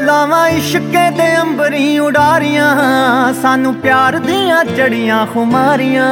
ਲਾਵਾਂ ਇਸ਼ਕੇ ਦੇ ਅੰਬਰੀ ਉਡਾਰੀਆਂ, ਸਾਨੂੰ ਪਿਆਰ ਦੀਆਂ ਚੜੀਆਂ ਖੁਮਾਰੀਆਂ।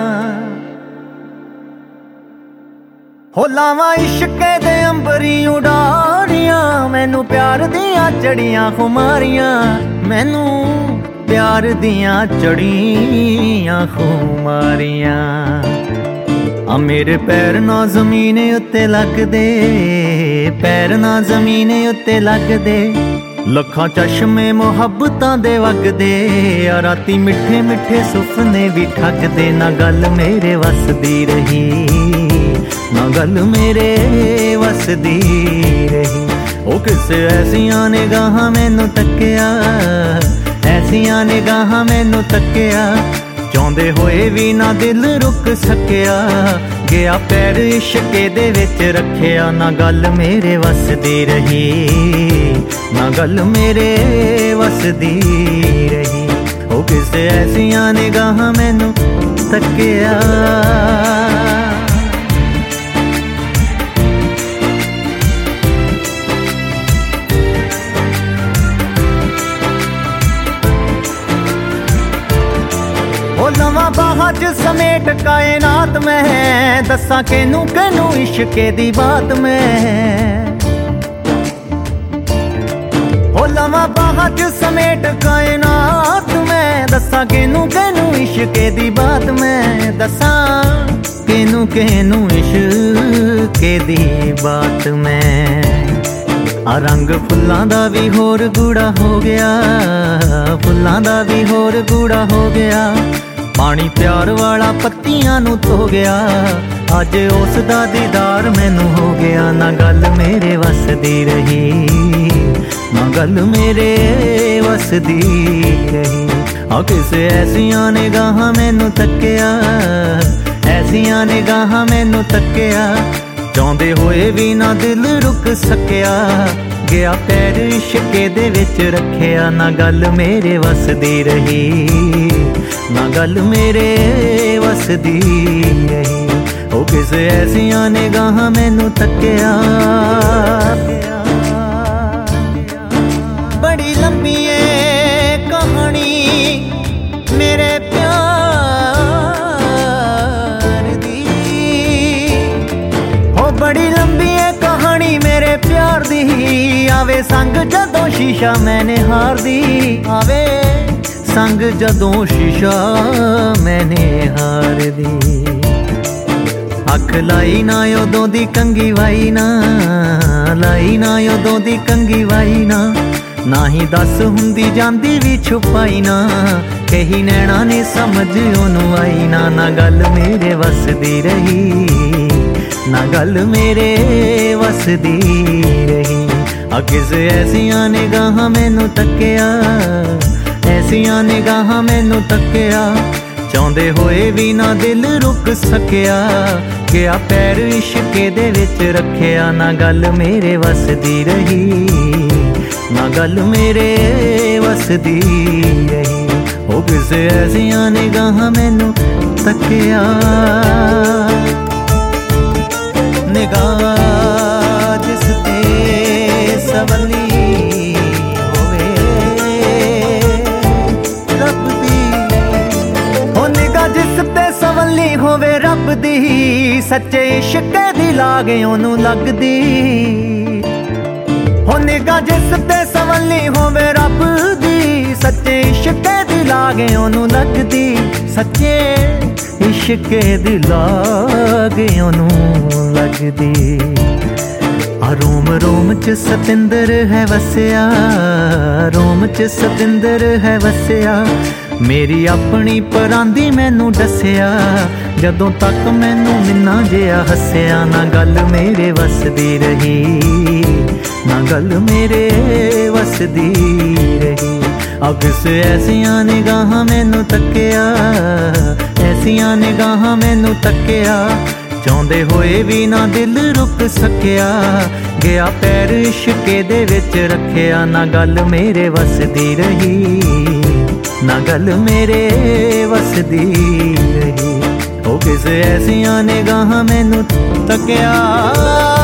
ਹੋ ਲਾਵਾਂ ਇਸ਼ਕੇ ਦੇ ਅੰਬਰੀ ਉਡਾਰੀਆਂ, ਮੈਨੂੰ ਪਿਆਰ ਦੀਆਂ ਚੜੀਆਂ ਖੁਮਾਰੀਆਂ। ਮੈਨੂੰ ਪਿਆਰ ਦੀਆਂ ਚੜੀਆਂ ਖੁਮਾਰੀਆਂ। ਆ ਮੇਰੇ ਪੈਰ ਨਾ ਜ਼ਮੀਨ ਉੱਤੇ ਲੱਗਦੇ, ਪੈਰ ਨਾ ਜ਼ਮੀਨ ਉੱਤੇ ਲੱਗਦੇ। ਲੱਖਾਂ ਚਸ਼ਮੇ ਮੁਹੱਬਤਾਂ ਦੇ ਵਗਦੇ, ਆ ਰਾਤੀ ਮਿੱਠੇ ਮਿੱਠੇ ਸੁਪਨੇ ਵੀ ਠੱਗਦੇ। ਨਾ ਗੱਲ ਮੇਰੇ ਵੱਸਦੀ ਰਹੀ, ਨਾ ਗੱਲ ਮੇਰੇ ਵੱਸਦੀ ਰਹੀ। ਉਹ ਕਿਸੇ ਐਸੀਆਂ ਨਿਗਾਹਾਂ ਮੈਨੂੰ ਤੱਕਿਆ, ਐਸੀਆਂ ਨਿਗਾਹਾਂ ਮੈਨੂੰ ਤੱਕਿਆ। ਚਾਹੁੰਦੇ ਹੋਏ ਵੀ ਨਾ ਦਿਲ ਰੁਕ ਸਕਿਆ, ਗਿਆ ਪੈਰ ਇਸ਼ਕੇ ਦੇ ਵਿੱਚ ਰੱਖਿਆ। ਨਾ ਗੱਲ ਮੇਰੇ ਵੱਸਦੀ ਰਹੀ, ਨਾ ਗੱਲ ਮੇਰੇ ਵੱਸਦੀ ਰਹੀ। ਉਹ ਕਿਸੇ ਐਸੀਆਂ ਨਿਗਾਹਾਂ ਮੈਨੂੰ ਤੱਕਿਆ। ਉਹ ਲਵਾਂ ਬਾਹਾਂ 'ਚ ਸਮੇਟ ਕਾਇਨਾਤ ਮੈਂ, ਦੱਸਾਂ ਕਿਹਨੂੰ ਕਿਹਨੂੰ ਇਸ਼ਕੇ ਦੀ ਬਾਤ ਮੈਂ। ਉਹ ਲਵਾਂ ਬਾਹਾਂ 'ਚ ਸਮੇਟ ਕਾਇਨਾਤ ਮੈਂ, ਦੱਸਾਂ ਕਿਹਨੂੰ ਕਿਹਨੂੰ ਇਸ਼ਕੇ ਦੀ ਬਾਤ ਮੈਂ। ਦੱਸਾਂ ਕਿਹਨੂੰ ਕਿਹਨੂੰ ਇਸ਼ਕੇ ਦੀ ਬਾਤ ਮੈਂ। ਆ ਰੰਗ ਫੁੱਲਾਂ ਦਾ ਵੀ ਹੋਰ ਗੂੜਾ ਹੋ ਗਿਆ, ਫੁੱਲਾਂ ਦਾ ਵੀ ਹੋਰ ਗੂੜਾ ਹੋ ਗਿਆ। ਪਾਣੀ ਪਿਆਰ ਵਾਲਾ ਪੱਤੀਆਂ ਨੂੰ ਧੋ ਗਿਆ, ਅੱਜ ਉਸ ਦਾ ਦੀਦਾਰ ਮੈਨੂੰ ਹੋ ਗਿਆ। ਨਾ ਗੱਲ ਮੇਰੇ ਵੱਸਦੀ ਰਹੀ, ਨਾ ਗੱਲ ਮੇਰੇ ਵੱਸਦੀ ਰਹੀ। ਆ ਕਿਸੇ ਐਸੀਆਂ ਨਿਗਾਹਾਂ ਮੈਨੂੰ ਤੱਕਿਆ, ਐਸੀਆਂ ਨਿਗਾਹਾਂ ਮੈਨੂੰ ਤੱਕਿਆ। ਚਾਹੁੰਦੇ ਹੋਏ ਵੀ ਨਾ ਦਿਲ ਰੁਕ ਸਕਿਆ, ਗਿਆ ਪੈਰ ਇਸ਼ਕੇ ਦੇ ਵਿੱਚ ਰੱਖਿਆ। ਨਾ ਗੱਲ ਮੇਰੇ ਵੱਸਦੀ ਰਹੀ, ਨਾ ਗੱਲ ਮੇਰੇ ਵੱਸਦੀ ਰਹੀ। ਉਹ ਕਿਸੇ ਐਸੀਆਂ ਨਿਗਾਹਾਂ ਮੈਨੂੰ ਤੱਕਿਆ। ਬੜੀ ਲੰਬੀ ਏ ਕਹਾਣੀ ਮੇਰੇ ਪਿਆਰ ਦੀ, ਹੋ ਬੜੀ ਲੰਬੀ ਏ ਕਹਾਣੀ ਮੇਰੇ ਪਿਆਰ ਦੀ। ਆਵੇ ਸੰਗ ਜਦੋਂ ਸ਼ੀਸ਼ਾ ਮੈਨੇ ਹਾਰਦੀ, ਆਵੇ ਸੰਗ ਜਦੋਂ ਸ਼ੀਸ਼ਾ ਮੈਨੇ ਹਾਰਦੀ। ਅੱਖ ਲਾਈ ਨਾ ਉਦੋਂ ਦੀ ਕੰਗੀ ਵਾਈ ਨਾ, ਲਾਈ ਨਾ ਉਦੋਂ ਦੀ ਕੰਗੀ ਵਾਈ ਨਾ। ਨਾ ਹੀ ਦੱਸ ਹੁੰਦੀ ਜਾਂਦੀ ਵੀ ਛੁਪਾਈ ਨਾ, ਕਹੀ ਨੈਣਾ ਨੇ ਸਮਝ ਉਹਨੂੰ ਆਈ ਨਾ। ਨਾ ਗੱਲ ਮੇਰੇ ਵੱਸਦੀ ਰਹੀ, ਨਾ ਗੱਲ ਮੇਰੇ ਵੱਸਦੀ ਰਹੀ। ਆ ਕਿਸੇ ਐਸੀਆਂ ਨਿਗਾਹਾਂ ਮੈਨੂੰ ਤੱਕਿਆ, ਐਸੀਆਂ ਨਿਗਾਹਾਂ ਮੈਨੂੰ ਤੱਕਿਆ। ਚਾਹੁੰਦੇ ਹੋਏ ਵੀ ਨਾ ਦਿਲ ਰੁਕ ਸਕਿਆ, ਗਿਆ ਪੈਰ ਇਸ਼ਕੇ ਦੇ ਵਿੱਚ ਰੱਖਿਆ। ਨਾ ਗੱਲ ਮੇਰੇ ਵੱਸਦੀ ਰਹੀ, ਨਾ ਗੱਲ ਮੇਰੇ ਵੱਸਦੀ ਰਹੀ। ਉਹ ਕਿਸੇ ਐਸੀਆਂ ਨਿਗਾਹਾਂ ਮੈਨੂੰ ਤੱਕਿਆ। ਨਿਗਾਹ ਜਿਸ ਤੇ ਸਵਲੀ ਹੋਵੇ ਰੱਬ ਦੀ, ਉਹ ਨਿਗਾਹ ਜਿਸ ਤੇ ਸਵਲੀ ਹੋਵੇ ਰੱਬ ਦੀ। ਸੱਚੇ ਇਸ਼ਕੇ ਦੀ ਲਾਗ ਉਹਨੂੰ ਲੱਗਦੀ, ਹੋ ਨਿਗਾਹ ਜਿਸ ਤੇ ਸਵਲੀ ਹੋਵੇ ਰੱਬ ਦੀ। ਸੱਚੇ ਇਸ਼ਕੇ ਦੀ ਲਾਗ ਉਹਨੂੰ ਲੱਗਦੀ, ਸੱਚੇ ਇਸ਼ਕੇ ਦੀ ਲਾਗ ਉਹਨੂੰ ਲੱਗਦੀ। ਆ ਰੋਮ ਰੋਮ 'ਚ ਸਤਿੰਦਰ ਹੈ ਵਸਿਆ, ਰੋਮ 'ਚ ਸਤਿੰਦਰ ਹੈ ਵਸਿਆ। ਮੇਰੀ ਆਪਣੀ ਪਰਾਂਦੀ ਮੈਨੂੰ ਦੱਸਿਆ, ਜਦੋਂ ਤੱਕ ਮੈਨੂੰ ਮਿੰਨਾ ਜਿਹਾ ਹੱਸਿਆ। ਨਾ ਗੱਲ ਮੇਰੇ ਵੱਸਦੀ ਰਹੀ, ਨਾ ਗੱਲ ਮੇਰੇ ਵੱਸਦੀ ਰਹੀ। ਆ ਕਿਸੇ ਐਸੀਆਂ ਨਿਗਾਹਾਂ ਮੈਨੂੰ ਤੱਕਿਆ, ਐਸੀਆਂ ਨਿਗਾਹਾਂ ਮੈਨੂੰ ਤੱਕਿਆ। ਚਾਹੁੰਦੇ ਹੋਏ ਵੀ ਨਾ ਦਿਲ ਰੁਕ ਸਕਿਆ, ਗਿਆ ਪੈਰ ਇਸ਼ਕੇ ਦੇ ਵਿੱਚ ਰੱਖਿਆ। ਨਾ ਗੱਲ ਮੇਰੇ ਵੱਸਦੀ ਰਹੀ, ਨਾ ਗੱਲ ਮੇਰੇ ਵੱਸਦੀ ਰਹੀ। ਉਹ ਕਿਸੇ ਐਸੀਆਂ ਨਿਗਾਹਾਂ ਮੈਨੂੰ ਤੱਕਿਆ।